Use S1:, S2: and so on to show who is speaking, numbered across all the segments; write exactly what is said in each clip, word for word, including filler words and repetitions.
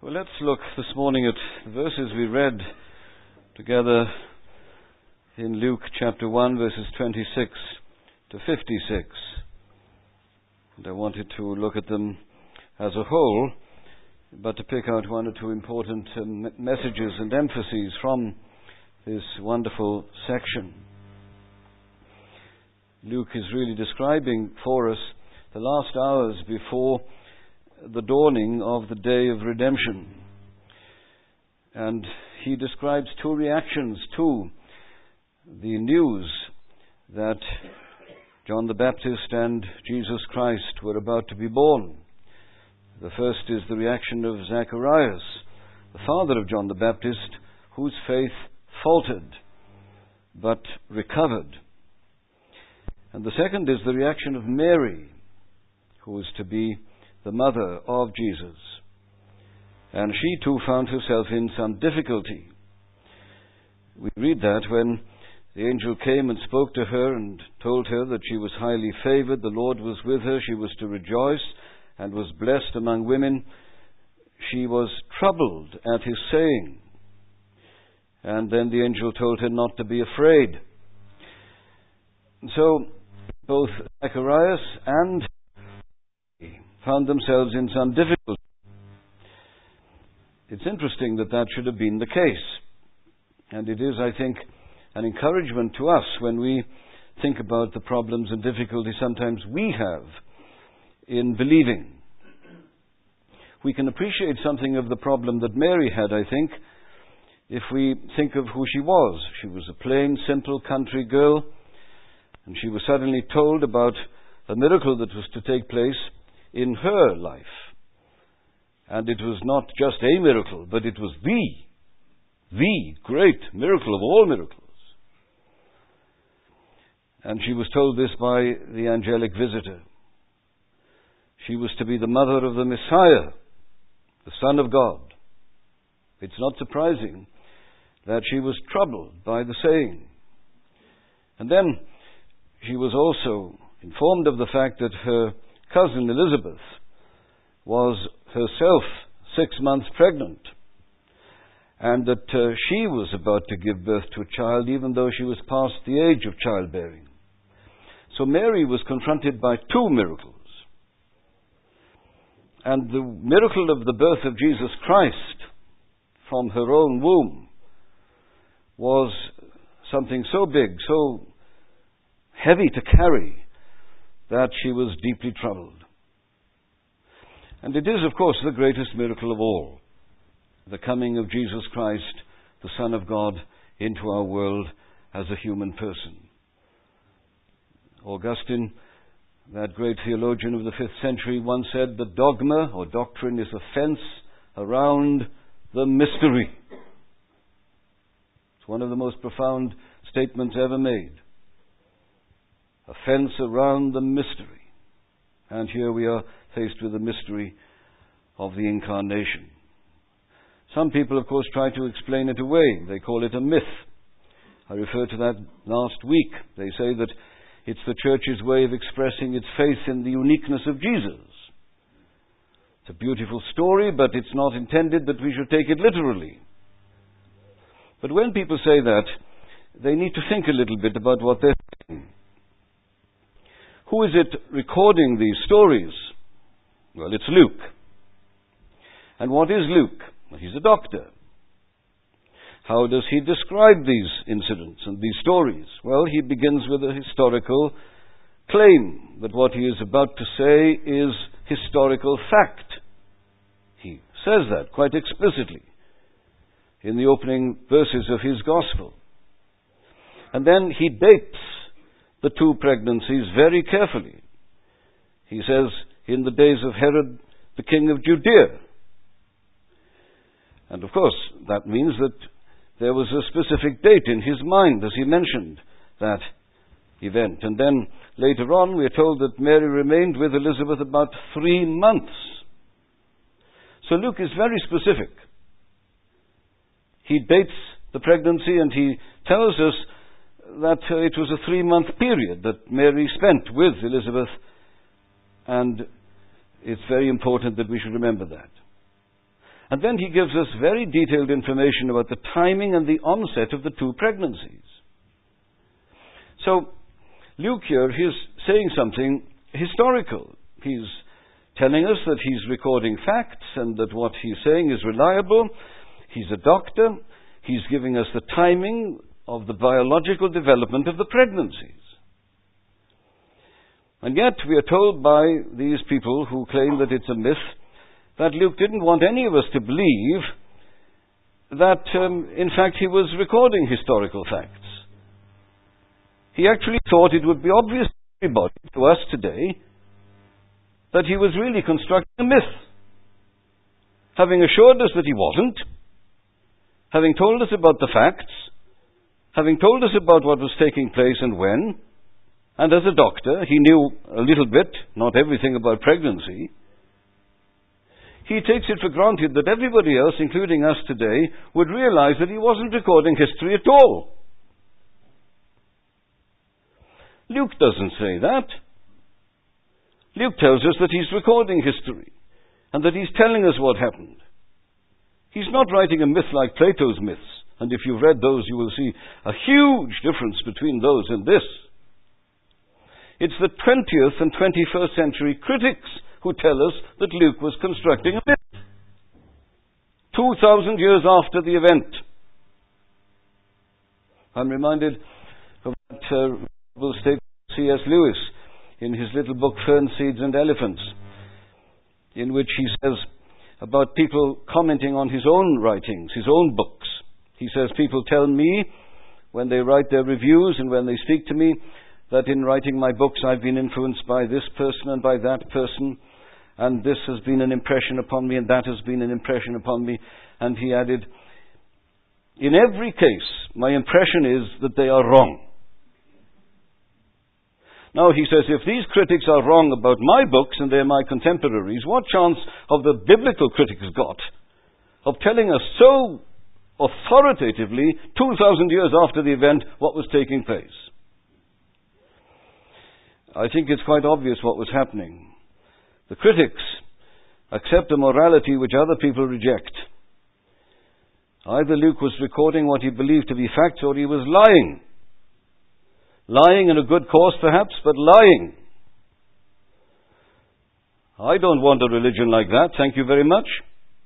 S1: Well, let's look this morning at the verses we read together in Luke chapter one, verses twenty-six to fifty-six. And I wanted to look at them as a whole, but to pick out one or two important um, messages and emphases from this wonderful section. Luke is really describing for us the last hours before the dawning of the day of redemption. And he describes two reactions to the news that John the Baptist and Jesus Christ were about to be born. The first is the reaction of Zacharias, the father of John the Baptist, whose faith faltered but recovered. And the second is the reaction of Mary, who was to be the mother of Jesus. And she too found herself in some difficulty. We read that when the angel came and spoke to her and told her that she was highly favored, the Lord was with her, she was to rejoice and was blessed among women. She was troubled at his saying. And then the angel told her not to be afraid. And so both Zacharias and found themselves in some difficulty. It's interesting that that should have been the case. And it is, I think, an encouragement to us when we think about the problems and difficulties sometimes we have in believing. We can appreciate something of the problem that Mary had, I think, if we think of who she was. She was a plain, simple country girl, and she was suddenly told about a miracle that was to take place in her life. And it was not just a miracle, but it was the, the great miracle of all miracles. And she was told this by the angelic visitor. She was to be the mother of the Messiah, the Son of God. It's not surprising that she was troubled by the saying. And then she was also informed of the fact that her cousin Elizabeth was herself six months pregnant, and that uh, she was about to give birth to a child even though she was past the age of childbearing. So Mary was confronted by two miracles. And the miracle of the birth of Jesus Christ from her own womb was something so big, so heavy to carry, that she was deeply troubled. And it is, of course, the greatest miracle of all, the coming of Jesus Christ, the Son of God, into our world as a human person. Augustine, that great theologian of the fifth century, once said, "The dogma or doctrine is a fence around the mystery." It's one of the most profound statements ever made. A fence around the mystery. And here we are faced with the mystery of the Incarnation. Some people, of course, try to explain it away. They call it a myth. I referred to that last week. They say that it's the Church's way of expressing its faith in the uniqueness of Jesus. It's a beautiful story, but it's not intended that we should take it literally. But when people say that, they need to think a little bit about what they're saying. Who is it recording these stories? Well, it's Luke. And what is Luke? Well, he's a doctor. How does he describe these incidents and these stories? Well, he begins with a historical claim that what he is about to say is historical fact. He says that quite explicitly in the opening verses of his gospel. And then he dates the two pregnancies very carefully. He says, in the days of Herod, the king of Judea. And of course, that means that there was a specific date in his mind as he mentioned that event. And then later on, we are told that Mary remained with Elizabeth about three months. So Luke is very specific. He dates the pregnancy and he tells us that uh, it was a three-month period that Mary spent with Elizabeth, and it's very important that we should remember that. And then he gives us very detailed information about the timing and the onset of the two pregnancies. So, Luke here, he's saying something historical. He's telling us that he's recording facts and that what he's saying is reliable. He's a doctor. He's giving us the timing of the biological development of the pregnancies. And yet we are told by these people who claim that it's a myth that Luke didn't want any of us to believe that, um, in fact, he was recording historical facts. He actually thought it would be obvious to everybody, to us today, that he was really constructing a myth. Having assured us that he wasn't, having told us about the facts, having told us about what was taking place and when, and as a doctor, he knew a little bit, not everything about pregnancy, he takes it for granted that everybody else, including us today, would realize that he wasn't recording history at all. Luke doesn't say that. Luke tells us that he's recording history and that he's telling us what happened. He's not writing a myth like Plato's myths, and if you've read those you will see a huge difference between those and this. It's the twentieth and twenty-first century critics who tell us that Luke was constructing a myth. Two thousand years after the event. I'm reminded of that uh, statement of C S Lewis in his little book Fern Seeds and Elephants, in which he says about people commenting on his own writings, his own books. He says, people tell me when they write their reviews and when they speak to me that in writing my books I've been influenced by this person and by that person, and this has been an impression upon me and that has been an impression upon me. And he added, in every case, my impression is that they are wrong. Now, he says, if these critics are wrong about my books and they're my contemporaries, what chance have the biblical critics got of telling us so authoritatively, two thousand years after the event, what was taking place? I think it's quite obvious what was happening. The critics accept a morality which other people reject. Either Luke was recording what he believed to be facts or he was lying. Lying in a good cause, perhaps, but lying. I don't want a religion like that, thank you very much.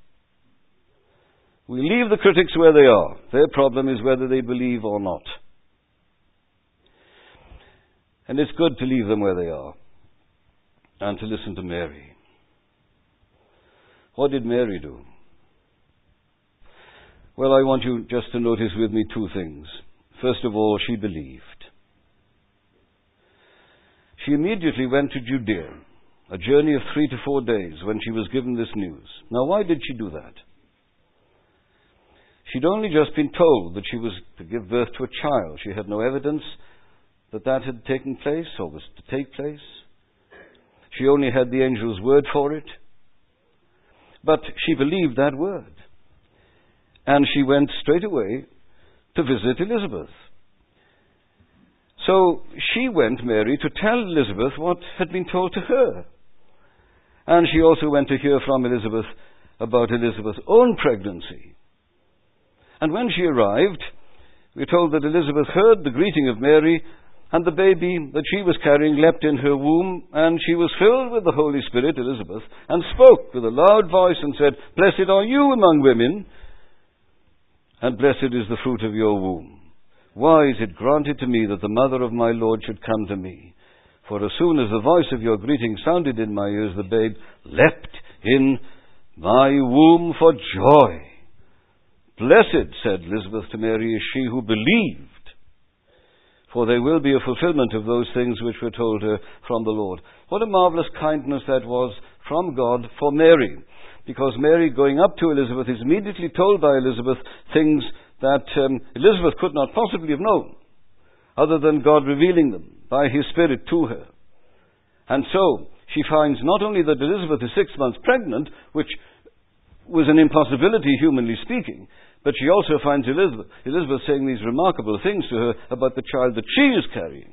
S1: We leave the critics where they are. Their problem is whether they believe or not. And it's good to leave them where they are and to listen to Mary. What did Mary do? Well, I want you just to notice with me two things. First of all, she believed. She immediately went to Judea, a journey of three to four days, when she was given this news. Now, why did she do that? She'd only just been told that she was to give birth to a child. She had no evidence that that had taken place or was to take place. She only had the angel's word for it. But she believed that word. And she went straight away to visit Elizabeth. So she went, Mary, to tell Elizabeth what had been told to her. And she also went to hear from Elizabeth about Elizabeth's own pregnancy. And when she arrived, we're told that Elizabeth heard the greeting of Mary, and the baby that she was carrying leapt in her womb, and she was filled with the Holy Spirit, Elizabeth, and spoke with a loud voice and said, "Blessed are you among women, and blessed is the fruit of your womb. Why is it granted to me that the mother of my Lord should come to me? For as soon as the voice of your greeting sounded in my ears, the babe leapt in my womb for joy. Blessed, said Elizabeth to Mary, is she who believed, for there will be a fulfillment of those things which were told her from the Lord." What a marvelous kindness that was from God for Mary, because Mary, going up to Elizabeth, is immediately told by Elizabeth things that um, Elizabeth could not possibly have known, other than God revealing them by His Spirit to her. And so she finds not only that Elizabeth is six months pregnant, which was an impossibility humanly speaking, but she also finds Elizabeth, Elizabeth saying these remarkable things to her about the child that she is carrying.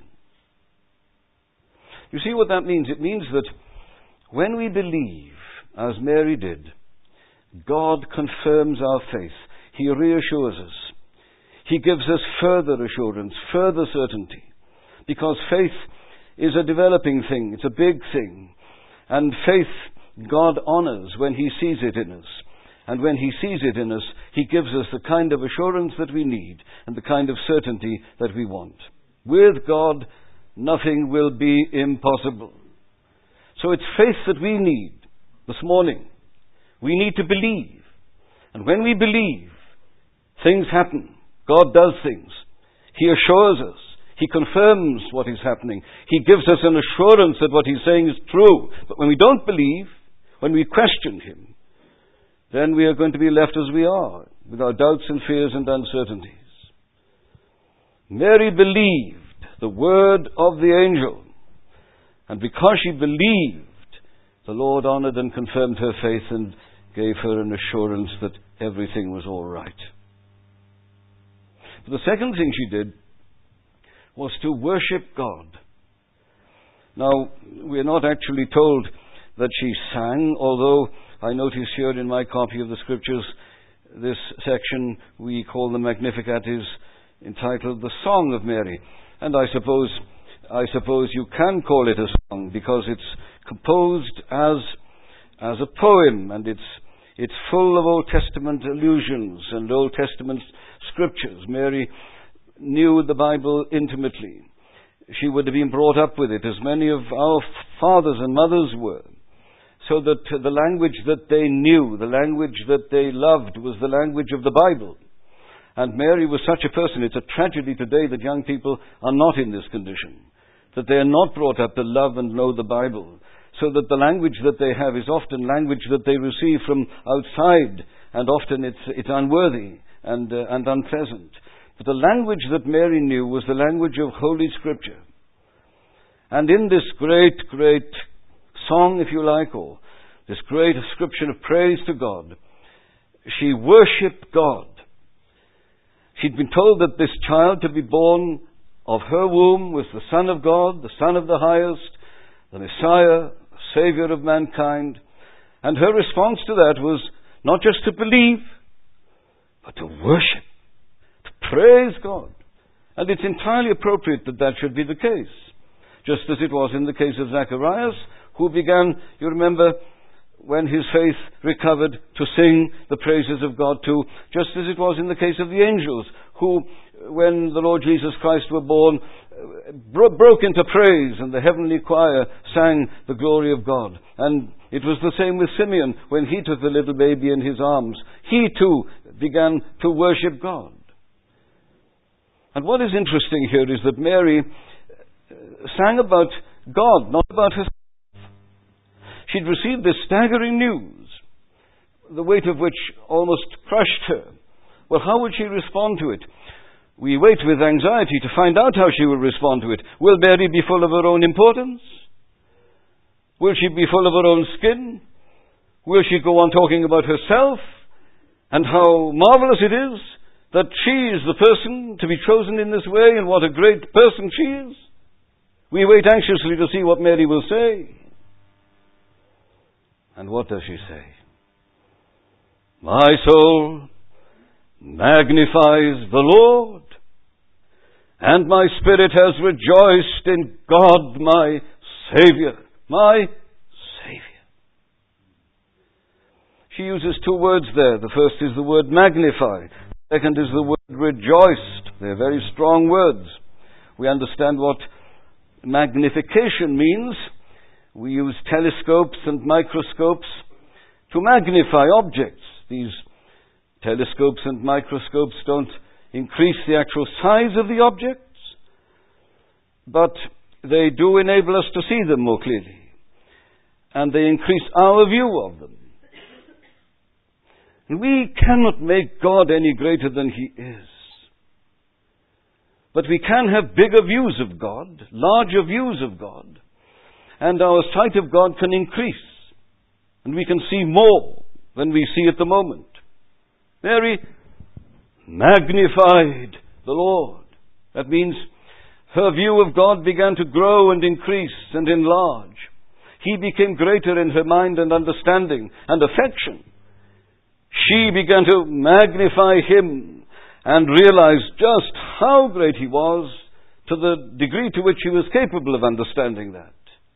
S1: You see what that means? It means that when we believe, as Mary did, God confirms our faith. He reassures us. He gives us further assurance, further certainty. Because faith is a developing thing. It's a big thing. And faith God honors when He sees it in us. And when He sees it in us, He gives us the kind of assurance that we need and the kind of certainty that we want. With God, nothing will be impossible. So it's faith that we need this morning. We need to believe. And when we believe, things happen. God does things. He assures us. He confirms what is happening. He gives us an assurance that what He's saying is true. But when we don't believe, when we question Him, then we are going to be left as we are, with our doubts and fears and uncertainties. Mary believed the word of the angel. And because she believed, the Lord honored and confirmed her faith and gave her an assurance that everything was all right. But the second thing she did was to worship God. Now, we're not actually told that she sang, although I notice here in my copy of the Scriptures, this section we call the Magnificat is entitled The Song of Mary. And I suppose I suppose you can call it a song because it's composed as as a poem, and it's it's full of Old Testament allusions and Old Testament scriptures. Mary knew the Bible intimately. She would have been brought up with it, as many of our fathers and mothers were, so that the language that they knew, the language that they loved, was the language of the Bible. And Mary was such a person. It's a tragedy today that young people are not in this condition, that they are not brought up to love and know the Bible, so that the language that they have is often language that they receive from outside, and often it's, it's unworthy and, uh, and unpleasant. But the language that Mary knew was the language of Holy Scripture. And in this great, great song, if you like, or this great ascription of praise to God, she worshipped God. She'd been told that this child to be born of her womb was the Son of God, the Son of the Highest, the Messiah, the Savior of mankind. And her response to that was not just to believe, but to worship, to praise God. And it's entirely appropriate that that should be the case, just as it was in the case of Zacharias, who began, you remember, when his faith recovered, to sing the praises of God too, just as it was in the case of the angels, who, when the Lord Jesus Christ were born, bro- broke into praise, and the heavenly choir sang the glory of God. And it was the same with Simeon, when he took the little baby in his arms. He too began to worship God. And what is interesting here is that Mary sang about God, not about herself. She'd received this staggering news, the weight of which almost crushed her. Well, how would she respond to it? We wait with anxiety to find out how she will respond to it. Will Mary be full of her own importance? Will she be full of her own skin? Will she go on talking about herself and how marvelous it is that she is the person to be chosen in this way, and what a great person she is? We wait anxiously to see what Mary will say. And what does she say? My soul magnifies the Lord, and my spirit has rejoiced in God my Saviour. My Saviour. She uses two words there. The first is the word magnify. The second is the word rejoiced. They're very strong words. We understand what magnification means. We use telescopes and microscopes to magnify objects. These telescopes and microscopes don't increase the actual size of the objects, but they do enable us to see them more clearly, and they increase our view of them. And we cannot make God any greater than He is. But we can have bigger views of God, larger views of God, and our sight of God can increase, and we can see more than we see at the moment. Mary magnified the Lord. That means her view of God began to grow and increase and enlarge. He became greater in her mind and understanding and affection. She began to magnify him and realize just how great he was, to the degree to which she was capable of understanding that.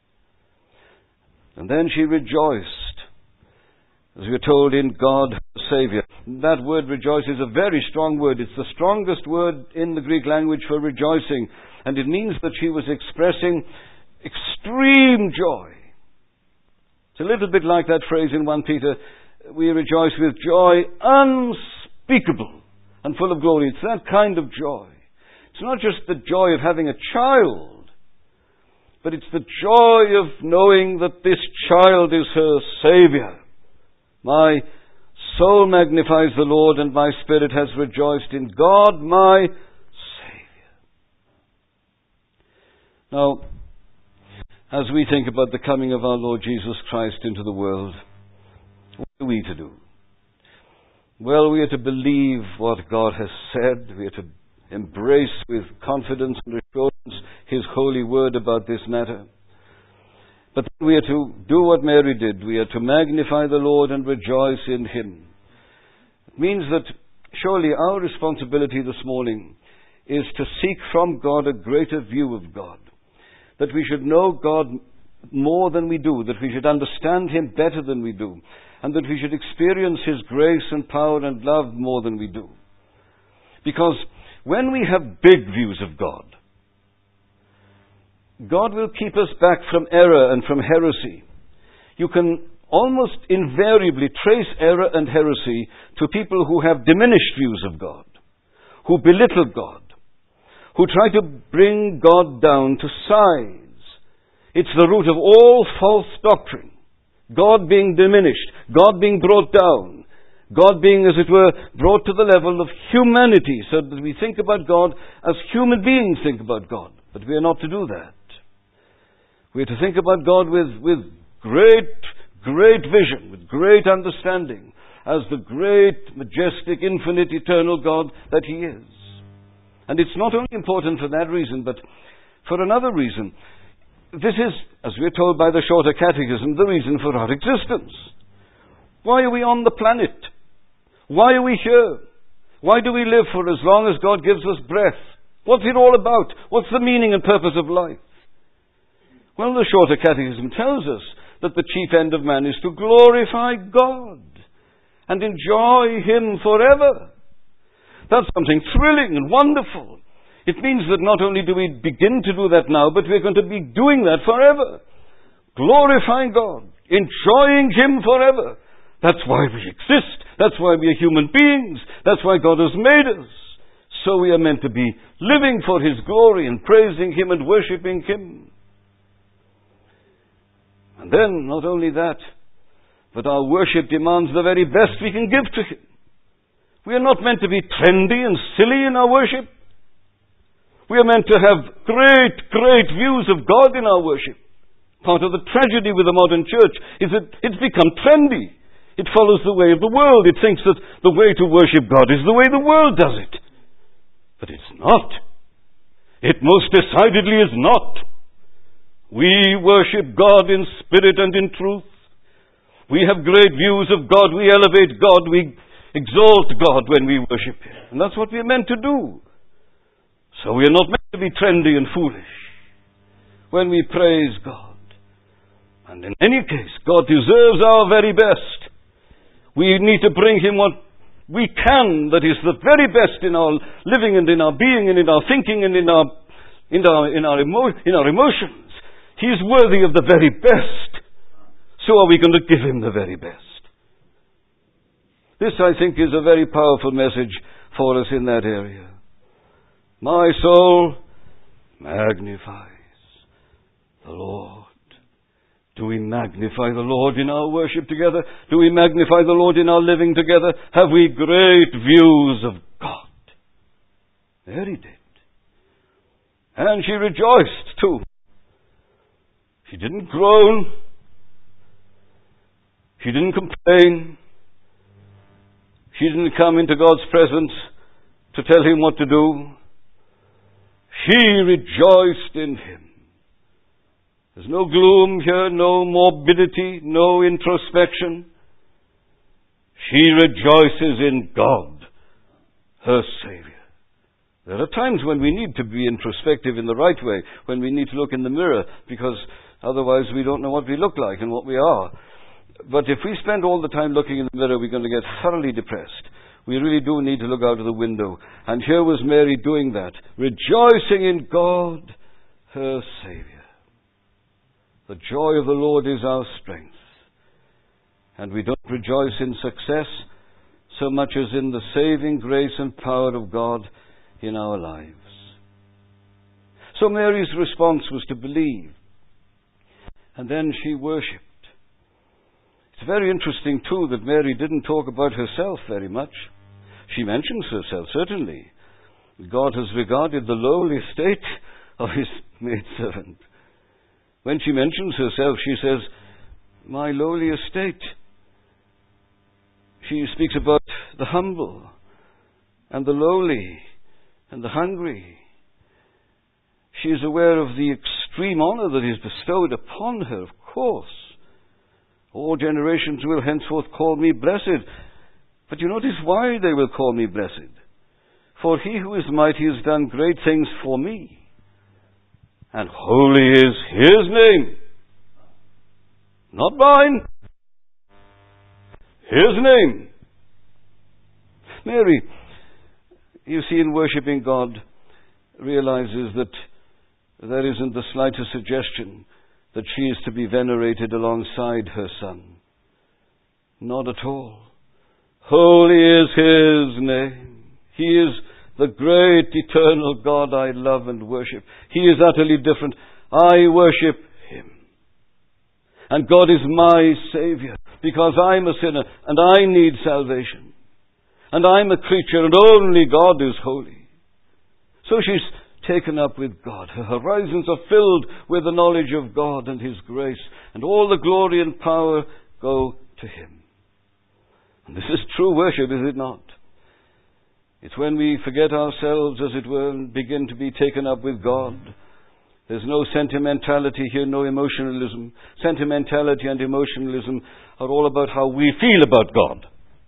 S1: And then she rejoiced, as we are told, in God, her Saviour. That word rejoice is a very strong word. It's the strongest word in the Greek language for rejoicing. And it means that she was expressing extreme joy. It's a little bit like that phrase in First Peter, we rejoice with joy unspeakable and full of glory. It's that kind of joy. It's not just the joy of having a child, but it's the joy of knowing that this child is her Saviour. My soul magnifies the Lord, and my spirit has rejoiced in God my Saviour. Now, as we think about the coming of our Lord Jesus Christ into the world, what are we to do? Well, we are to believe what God has said. We are to embrace with confidence and assurance His holy word about this matter. But we are to do what Mary did. We are to magnify the Lord and rejoice in Him. It means that surely our responsibility this morning is to seek from God a greater view of God. That we should know God more than we do. That we should understand Him better than we do. And that we should experience His grace and power and love more than we do. Because when we have big views of God, God will keep us back from error and from heresy. You can almost invariably trace error and heresy to people who have diminished views of God, who belittle God, who try to bring God down to size. It's the root of all false doctrine. God being diminished, God being brought down, God being, as it were, brought to the level of humanity, so that we think about God as human beings think about God. But we are not to do that. We are to think about God with, with great, great vision, with great understanding, as the great, majestic, infinite, eternal God that He is. And it's not only important for that reason, but for another reason. This is, as we are told by the Shorter Catechism, the reason for our existence. Why are we on the planet? Why are we here? Why do we live for as long as God gives us breath? What's it all about? What's the meaning and purpose of life? Well, the Shorter Catechism tells us that the chief end of man is to glorify God and enjoy Him forever. That's something thrilling and wonderful. It means that not only do we begin to do that now, but we're going to be doing that forever. Glorifying God, enjoying Him forever. That's why we exist. That's why we are human beings. That's why God has made us. So we are meant to be living for His glory and praising Him and worshipping Him. And then, not only that, but our worship demands the very best we can give to Him. We are not meant to be trendy and silly in our worship. We are meant to have great, great views of God in our worship. Part of the tragedy with the modern church is that it's become trendy. It follows the way of the world. It thinks that the way to worship God is the way the world does it. But it's not. It most decidedly is not. We worship God in spirit and in truth. We have great views of God. We elevate God. We exalt God when we worship Him. And that's what we are meant to do. So we are not meant to be trendy and foolish when we praise God. And in any case, God deserves our very best. We need to bring Him what we can that is the very best in our living and in our being and in our thinking and in our, in our, in our, emo- in our emotions. He is worthy of the very best. So are we going to give Him the very best? This, I think, is a very powerful message for us in that area. My soul magnifies the Lord. Do we magnify the Lord in our worship together? Do we magnify the Lord in our living together? Have we great views of God? Mary did. And she rejoiced too. She didn't groan. She didn't complain. She didn't come into God's presence to tell Him what to do. She rejoiced in Him. There's no gloom here, no morbidity, no introspection. She rejoices in God, her Savior. There are times when we need to be introspective in the right way, when we need to look in the mirror, because otherwise we don't know what we look like and what we are. But if we spend all the time looking in the mirror, we're going to get thoroughly depressed. We really do need to look out of the window. And here was Mary doing that, rejoicing in God, her Savior. The joy of the Lord is our strength. And we don't rejoice in success so much as in the saving grace and power of God in our lives. So Mary's response was to believe. And then she worshipped. It's very interesting, too, that Mary didn't talk about herself very much. She mentions herself, certainly. God has regarded the lowly estate of his maidservant. When she mentions herself, she says, my lowly estate. She speaks about the humble and the lowly and the hungry. She is aware of the extreme honor that is bestowed upon her, of course. All generations will henceforth call me blessed. But you notice why they will call me blessed. For he who is mighty has done great things for me. And holy is his name. Not mine. His name. Mary, you see, in worshipping God, realizes that there isn't the slightest suggestion that she is to be venerated alongside her Son. Not at all. Holy is his name. He is the great eternal God I love and worship. He is utterly different. I worship him. And God is my Savior because I'm a sinner and I need salvation. And I'm a creature and only God is holy. So she's taken up with God. Her horizons are filled with the knowledge of God and his grace. And all the glory and power go to him. And this is true worship, is it not? It's when we forget ourselves, as it were, and begin to be taken up with God. There's no sentimentality here, no emotionalism. Sentimentality and emotionalism are all about how we feel about God.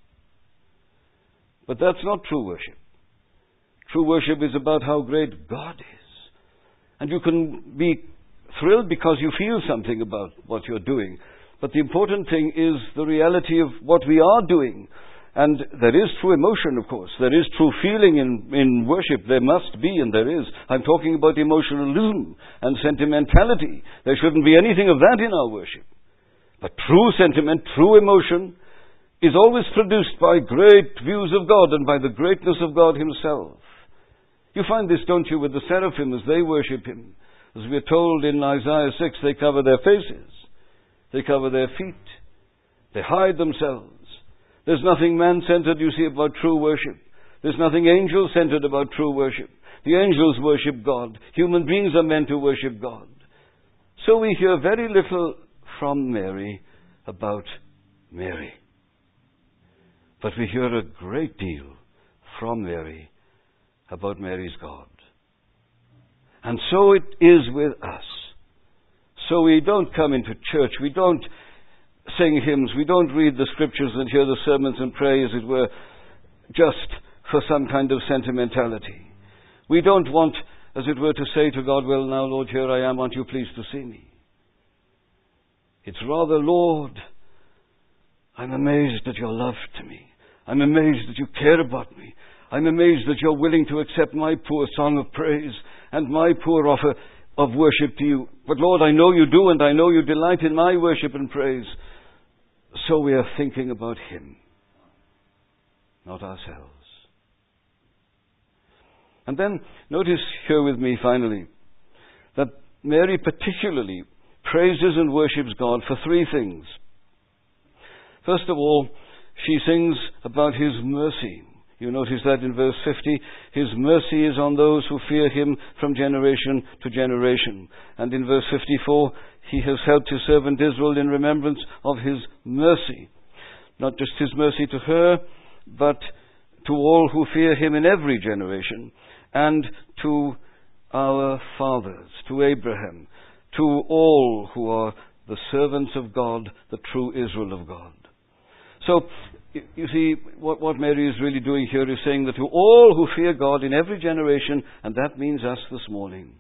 S1: But that's not true worship. True worship is about how great God is. And you can be thrilled because you feel something about what you're doing. But the important thing is the reality of what we are doing. And there is true emotion, of course. There is true feeling in, in worship. There must be, and there is. I'm talking about emotionalism and sentimentality. There shouldn't be anything of that in our worship. But true sentiment, true emotion is always produced by great views of God and by the greatness of God himself. You find this, don't you, with the seraphim as they worship him. As we are told in Isaiah six, they cover their faces. They cover their feet. They hide themselves. There's nothing man-centered, you see, about true worship. There's nothing angel-centered about true worship. The angels worship God. Human beings are meant to worship God. So we hear very little from Mary about Mary. But we hear a great deal from Mary about Mary's God. And so it is with us. So we don't come into church, we don't sing hymns, we don't read the scriptures and hear the sermons and pray, as it were, just for some kind of sentimentality. We don't want, as it were, to say to God, well, now, Lord, here I am, aren't you pleased to see me? It's rather, Lord, I'm amazed at your love to me. I'm amazed that you care about me. I'm amazed that you're willing to accept my poor song of praise and my poor offer of worship to you. But Lord, I know you do, and I know you delight in my worship and praise. So we are thinking about him, not ourselves. And then notice here with me finally that Mary particularly praises and worships God for three things. First of all, she sings about his mercy. You notice that in verse fifty, his mercy is on those who fear him from generation to generation. And in verse fifty-four, he has helped his servant Israel in remembrance of his mercy. Not just his mercy to her, but to all who fear him in every generation, and to our fathers, to Abraham, to all who are the servants of God, the true Israel of God. So, You, you see, what, what Mary is really doing here is saying that to all who fear God in every generation, and that means us this morning,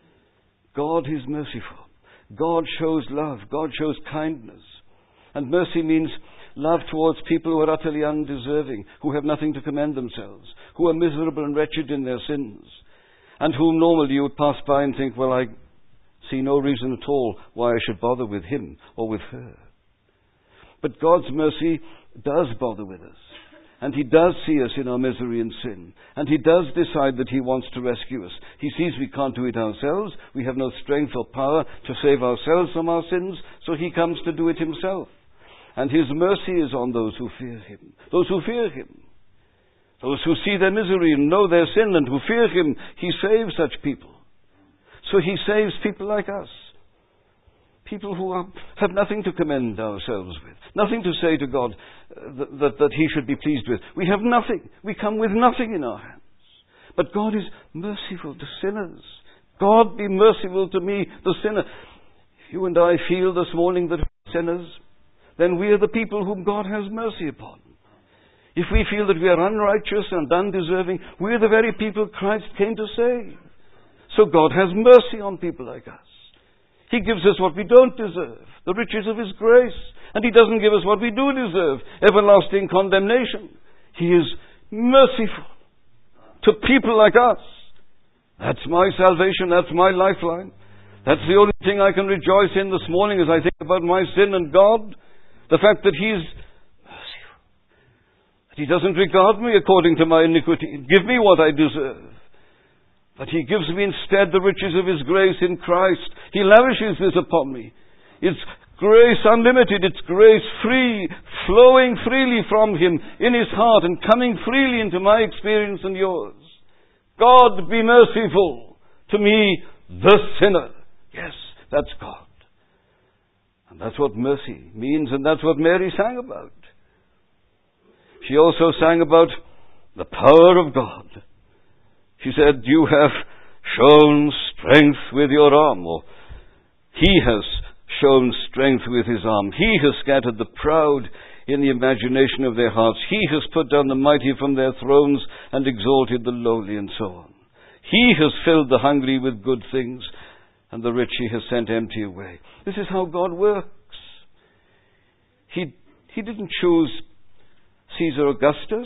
S1: God is merciful. God shows love. God shows kindness. And mercy means love towards people who are utterly undeserving, who have nothing to commend themselves, who are miserable and wretched in their sins, and whom normally you would pass by and think, well, I see no reason at all why I should bother with him or with her. But God's mercy does bother with us. And He does see us in our misery and sin. And He does decide that He wants to rescue us. He sees we can't do it ourselves. We have no strength or power to save ourselves from our sins. So He comes to do it Himself. And His mercy is on those who fear Him. Those who fear Him. Those who see their misery and know their sin and who fear Him. He saves such people. So He saves people like us. People who are, have nothing to commend ourselves with. Nothing to say to God uh, that, that, that He should be pleased with. We have nothing. We come with nothing in our hands. But God is merciful to sinners. God be merciful to me, the sinner. If you and I feel this morning that we're sinners, then we are the people whom God has mercy upon. If we feel that we are unrighteous and undeserving, we are the very people Christ came to save. So God has mercy on people like us. He gives us what we don't deserve, the riches of His grace. And He doesn't give us what we do deserve, everlasting condemnation. He is merciful to people like us. That's my salvation, that's my lifeline. That's the only thing I can rejoice in this morning as I think about my sin and God. The fact that He is merciful. That He doesn't regard me according to my iniquity, give me what I deserve. But He gives me instead the riches of His grace in Christ. He lavishes this upon me. It's grace unlimited. It's grace free, flowing freely from Him in His heart and coming freely into my experience and yours. God be merciful to me, the sinner. Yes, that's God. And that's what mercy means, and that's what Mary sang about. She also sang about the power of God. She said, you have shown strength with your arm, or He has shown strength with His arm. He has scattered the proud in the imagination of their hearts. He has put down the mighty from their thrones and exalted the lowly, and so on. He has filled the hungry with good things, and the rich He has sent empty away. This is how God works. He, he didn't choose Caesar Augustus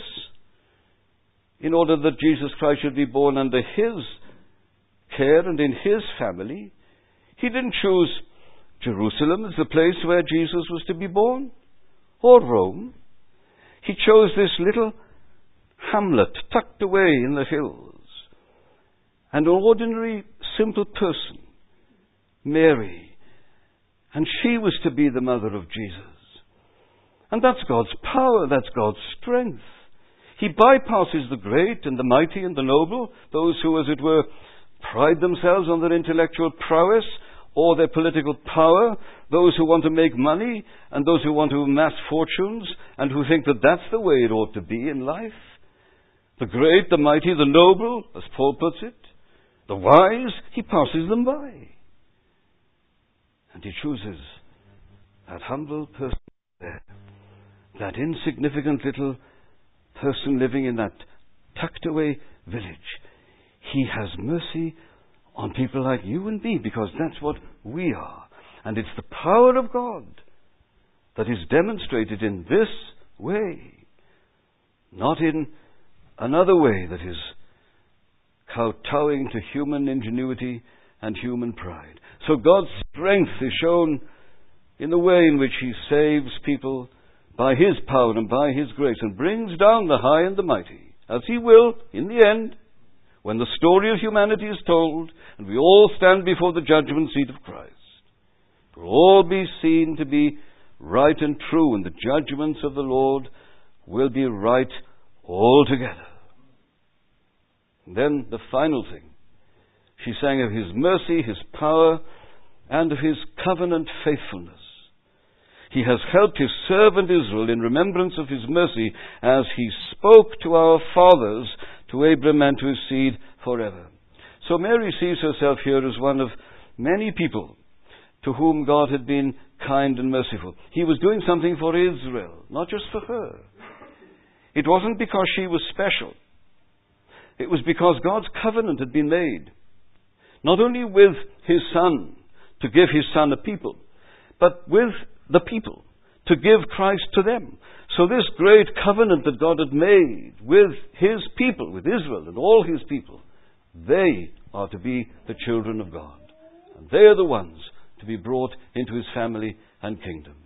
S1: in order that Jesus Christ should be born under His care and in His family. He didn't choose Jerusalem as the place where Jesus was to be born, or Rome. He chose this little hamlet tucked away in the hills. And an ordinary, simple person, Mary, and she was to be the mother of Jesus. And that's God's power, that's God's strength. He bypasses the great and the mighty and the noble, those who, as it were, pride themselves on their intellectual prowess or their political power, those who want to make money and those who want to amass fortunes and who think that that's the way it ought to be in life. The great, the mighty, the noble, as Paul puts it, the wise, He passes them by. And He chooses that humble person there, that insignificant little person living in that tucked away village. He has mercy on people like you and me, because that's what we are. And it's the power of God that is demonstrated in this way, not in another way that is kowtowing to human ingenuity and human pride. So God's strength is shown in the way in which He saves people by His power and by His grace, and brings down the high and the mighty, as He will in the end, when the story of humanity is told and we all stand before the judgment seat of Christ. It will all be seen to be right and true, and the judgments of the Lord will be right altogether. And then the final thing, she sang of His mercy, His power, and of His covenant faithfulness. He has helped His servant Israel in remembrance of His mercy, as He spoke to our fathers, to Abraham and to his seed forever. So Mary sees herself here as one of many people to whom God had been kind and merciful. He was doing something for Israel, not just for her. It wasn't because she was special. It was because God's covenant had been made, not only with his Son, to give his Son a people, but with the people, to give Christ to them. So this great covenant that God had made with his people, with Israel and all his people, they are to be the children of God. And they are the ones to be brought into his family and kingdom.